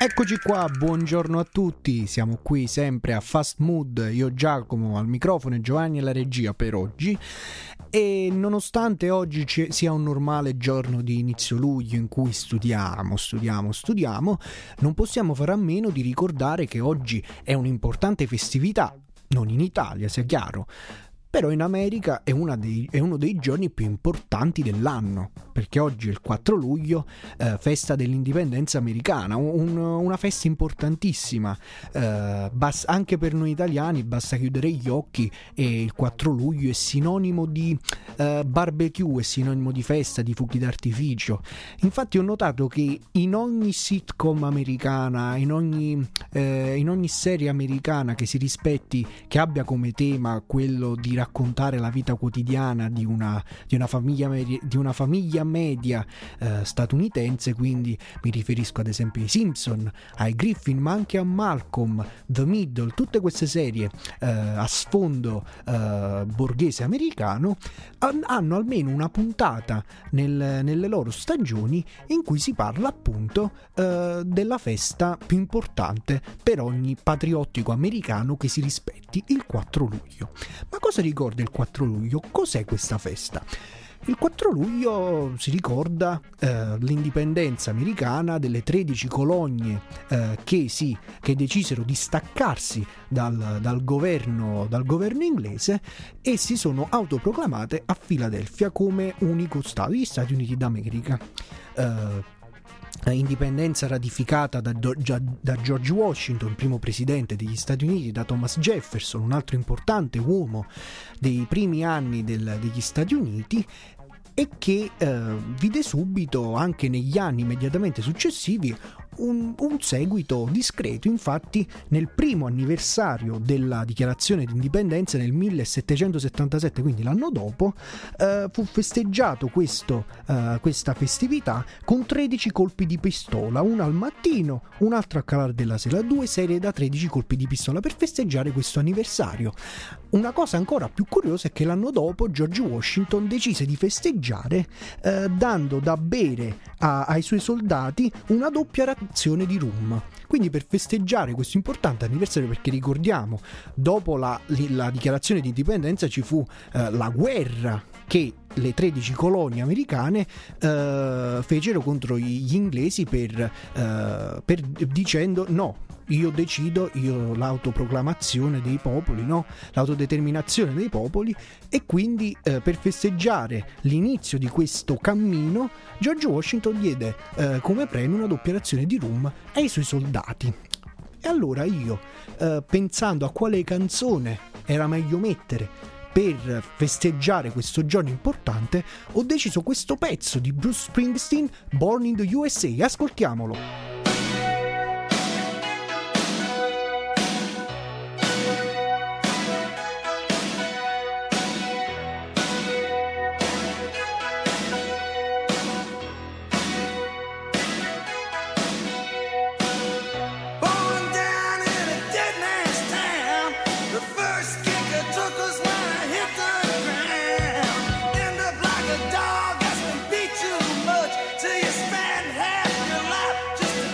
Eccoci qua, buongiorno a tutti, siamo qui sempre a Fast Mood, io Giacomo al microfono e Giovanni alla regia per oggi. E nonostante oggi sia un normale giorno di inizio luglio in cui studiamo, non possiamo fare a meno di ricordare che oggi è un'importante festività, non in Italia sia chiaro, però in America è uno dei giorni più importanti dell'anno, perché oggi è il 4 luglio, festa dell'indipendenza americana, una festa importantissima, anche per noi italiani basta chiudere gli occhi e il 4 luglio è sinonimo di barbecue, è sinonimo di festa, di fuochi d'artificio. Infatti ho notato che in ogni sitcom americana, in ogni serie americana che si rispetti, che abbia come tema quello di raccontare la vita quotidiana di una famiglia media statunitense, quindi mi riferisco ad esempio ai Simpson, ai Griffin, ma anche a Malcolm, The Middle, tutte queste serie a sfondo borghese americano hanno almeno una puntata nelle loro stagioni in cui si parla appunto della festa più importante per ogni patriottico americano che si rispetti, il 4 luglio. Ma cosa ricorda il 4 luglio? Cos'è questa festa? Il 4 luglio si ricorda l'indipendenza americana delle 13 colonie che decisero di staccarsi dal governo inglese e si sono autoproclamate a Filadelfia come unico Stato, gli Stati Uniti d'America. Indipendenza ratificata da George Washington, primo presidente degli Stati Uniti, da Thomas Jefferson, un altro importante uomo dei primi anni degli Stati Uniti, e che vide subito, anche negli anni immediatamente successivi, un seguito discreto. Infatti nel primo anniversario della dichiarazione di indipendenza nel 1777, quindi l'anno dopo, fu festeggiato questa festività con 13 colpi di pistola, una al mattino, un'altra a calar della sera, 2 serie da 13 colpi di pistola per festeggiare questo anniversario. Una cosa ancora più curiosa è che l'anno dopo George Washington decise di festeggiare dando da bere ai suoi soldati una doppia razione di rum. Quindi per festeggiare questo importante anniversario, perché ricordiamo, dopo la dichiarazione di indipendenza ci fu la guerra che le 13 colonie americane fecero contro gli inglesi per dicendo no, io decido, l'autoproclamazione dei popoli, no? L'autodeterminazione dei popoli. E quindi per festeggiare l'inizio di questo cammino George Washington diede come premio una doppia razione di rum ai suoi soldati. E allora io, pensando a quale canzone era meglio mettere per festeggiare questo giorno importante, ho deciso questo pezzo di Bruce Springsteen, Born in the USA. Ascoltiamolo. Dog has been beat too much till you spend half your life just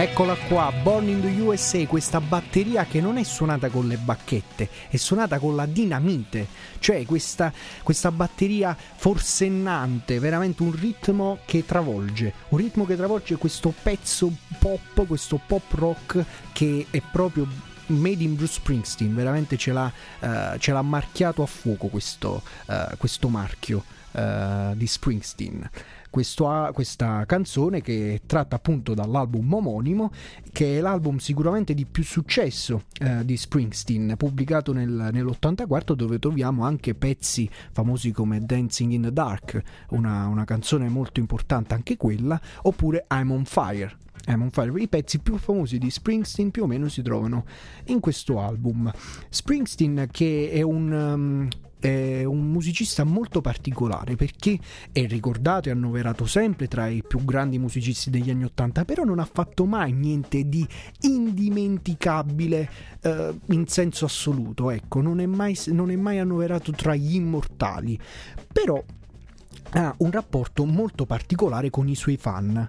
Eccola qua, Born in the USA, questa batteria che non è suonata con le bacchette, è suonata con la dinamite, cioè questa batteria forsennante, veramente un ritmo che travolge questo pezzo pop, questo pop rock che è proprio made in Bruce Springsteen, veramente ce l'ha marchiato a fuoco questo marchio di Springsteen. Questa canzone che tratta appunto dall'album omonimo, che è l'album sicuramente di più successo di Springsteen, pubblicato nell'84, dove troviamo anche pezzi famosi come Dancing in the Dark, una canzone molto importante anche quella, oppure I'm on Fire. I pezzi più famosi di Springsteen più o meno si trovano in questo album. Springsteen, che è un musicista molto particolare, perché è ricordato e annoverato sempre tra i più grandi musicisti degli anni '80, però non ha fatto mai niente di indimenticabile in senso assoluto, ecco, non è mai annoverato tra gli immortali, però ha un rapporto molto particolare con i suoi fan.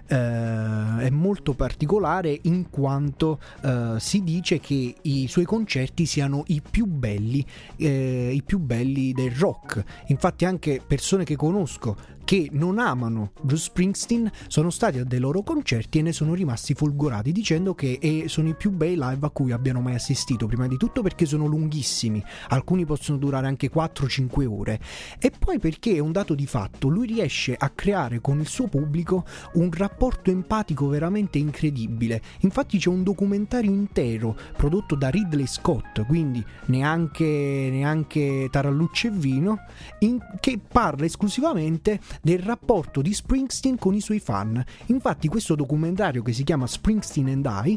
È molto particolare in quanto si dice che i suoi concerti siano i più belli del rock. Infatti anche persone che conosco che non amano Bruce Springsteen sono stati a dei loro concerti e ne sono rimasti folgorati, dicendo che sono i più bei live a cui abbiano mai assistito, prima di tutto perché sono lunghissimi, alcuni possono durare anche 4-5 ore, e poi perché è un dato di fatto, lui riesce a creare con il suo pubblico un rapporto empatico veramente incredibile. Infatti c'è un documentario intero prodotto da Ridley Scott, quindi neanche tarallucce e vino, che parla esclusivamente del rapporto di Springsteen con i suoi fan. Infatti questo documentario, che si chiama Springsteen and I,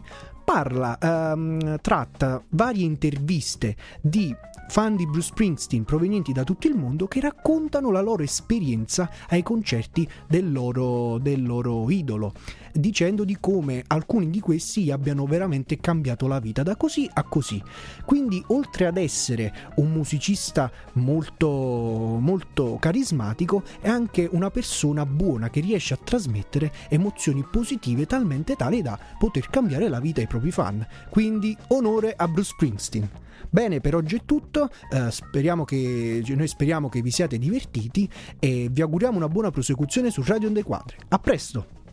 tratta varie interviste di fan di Bruce Springsteen provenienti da tutto il mondo che raccontano la loro esperienza ai concerti del loro idolo, dicendo di come alcuni di questi abbiano veramente cambiato la vita da così a così. Quindi, oltre ad essere un musicista molto molto carismatico, è anche una persona buona che riesce a trasmettere emozioni positive talmente tali da poter cambiare la vita ai propri fan. Quindi onore a Bruce Springsteen. Bene, per oggi è tutto, noi speriamo che vi siate divertiti e vi auguriamo una buona prosecuzione su Radio Onde Quadre. A presto!